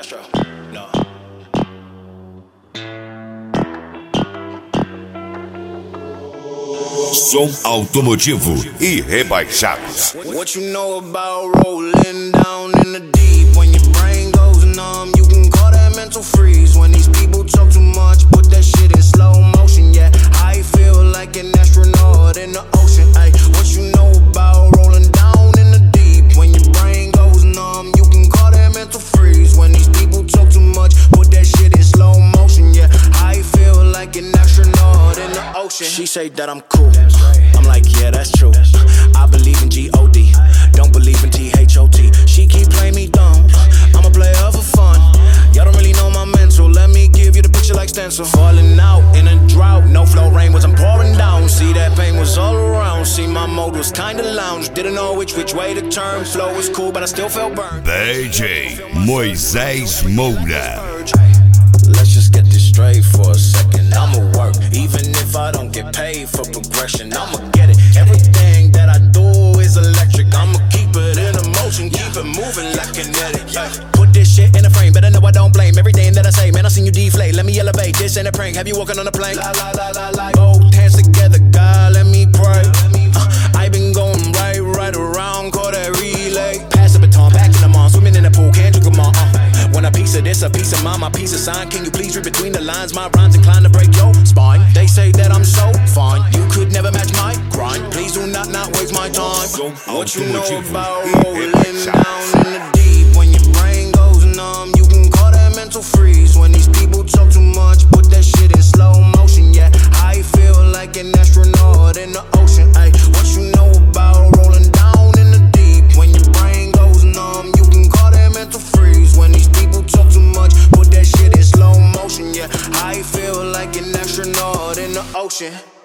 Castro. No. Som automotivo e rebaixados. What you know about rolling down in the deep? When your brain goes numb, you can call that mental freeze. When these people talk too much, put that shit in slow motion. Yeah, I feel like an astronaut in the ocean. Ay, what you know about rolling down in the deep? When your brain goes numb, you can call that mental freeze. When these people talk too much, put that shit in slow motion. Yeah, I feel like an astronaut in the ocean. She say that I'm cool. I'm like, yeah, that's true. I believe in G-O-D, don't believe in T-H-O-T. She keep playing me dumb, I'm a player for fun. Y'all don't really know my mental, let me give you the picture like stencil. Falling out in a drought, no flow rain was I'm pouring down. See that pain was all around, see my mode was kinda lounge. Didn't know which way to turn, flow was cool but I still felt burned. DJ Moisés Moura. Let's just get this straight for a second. I'ma work, even if I don't get paid for progression. I'ma get it. Everything that I do is electric. I'ma keep it in motion, keep it moving like kinetic. Put this shit in a frame, better know I don't blame everything that I say. Man, I seen you deflate. Let me elevate. This ain't a prank. Have you walking on a plane? Both hands together, God, let me pray. I been going right around, call that relay. Pass the baton, back in the mall, swimming in the pool, can't drink them all. Want a piece of this, a piece of mine, my piece of sign. Can you please read between the lines? My rhymes inclined to break your spine. They say that I'm so fine, you could never match my grind. Please do not waste my time. What you know about rolling down in the deep? When your brain goes numb, you can call that mental freeze. When these people talk too much, put that shit in slow motion. Yeah, I feel like an astronaut in the ocean. Ay, what you know about rolling down in the deep? When your brain goes numb, you can call that mental freeze. When these people talk too much, put that shit in slow motion. Yeah, I feel like an astronaut in the ocean.